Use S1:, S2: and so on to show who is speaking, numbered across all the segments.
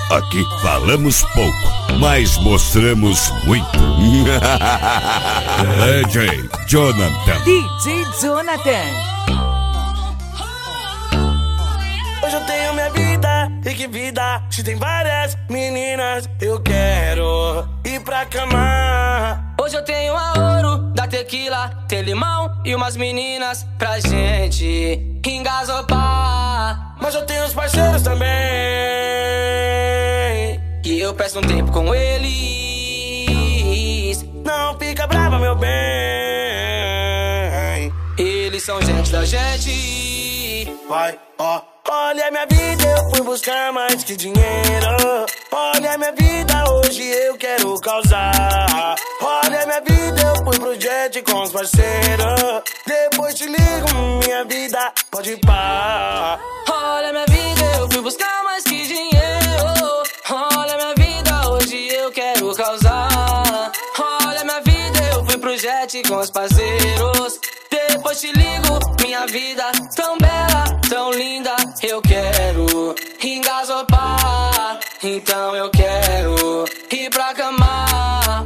S1: Aqui falamos pouco, mas mostramos muito. DJ Jonathan.
S2: DJ Jonathan.
S3: Hoje eu tenho minha vida, e que vida. Se tem várias meninas, eu quero ir pra cama.
S4: Hoje eu tenho a ouro da tequila, tem limão e umas meninas pra gente engasopar.
S3: Mas eu tenho os parceiros também,
S4: e eu peço um tempo com eles.
S3: não fica brava, meu bem.
S4: Eles são gente da gente.
S3: Vai, ó. Olha minha vida, eu fui buscar mais que dinheiro. Olha minha vida, hoje eu quero causar. Olha minha vida, eu fui pro jet com os parceiros. Depois te ligo, minha vida, pode ir pá.
S4: Olha minha vida, eu fui buscar mais que dinheiro. Olha minha vida, hoje eu quero causar. Olha minha vida, eu fui pro jet com os parceiros. Depois te ligo, minha vida tão bela, tão linda. Eu quero engasopar, então eu quero ir pra cama.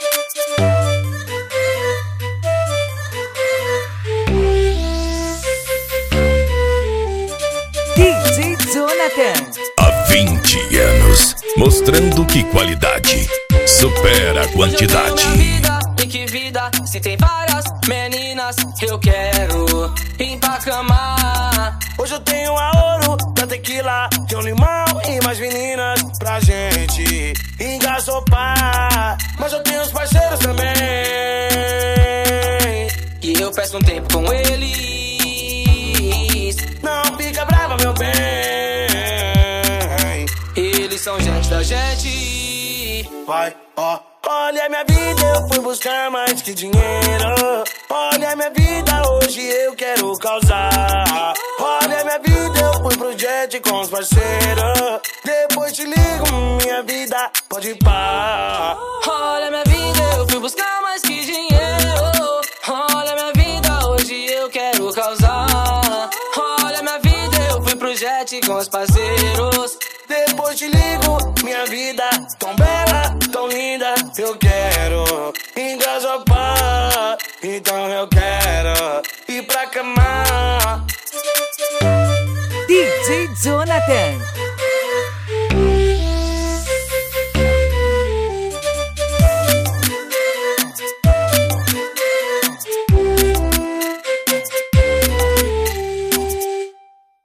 S2: DJ Jonathan.
S1: Há 20 anos, mostrando que qualidade supera a quantidade.
S4: Minha vida, e que vida, se tem várias meninas, eu quero ir pra cama.
S3: Hoje eu tenho a ouro da tequila, tem um limão e mais meninas pra gente engasopar. Mas eu tenho os parceiros também,
S4: E eu peço um tempo com eles.
S3: não fica brava, meu bem.
S4: Eles são gente da gente.
S3: Vai, ó. Olha minha vida, eu fui buscar mais que dinheiro. Olha minha vida, hoje eu quero causar. Olha minha vida, eu fui pro jet com os parceiros. Depois te ligo, minha vida, pode ir pá.
S4: Olha minha vida, eu fui buscar mais que dinheiro. Olha minha vida, hoje eu quero causar. Olha minha vida, eu fui pro jet com os parceiros.
S3: Depois te ligo, minha vida, tão bela, tão linda. Eu quero engasopar, então eu quero ir pra cama.
S2: DJ Jonathan.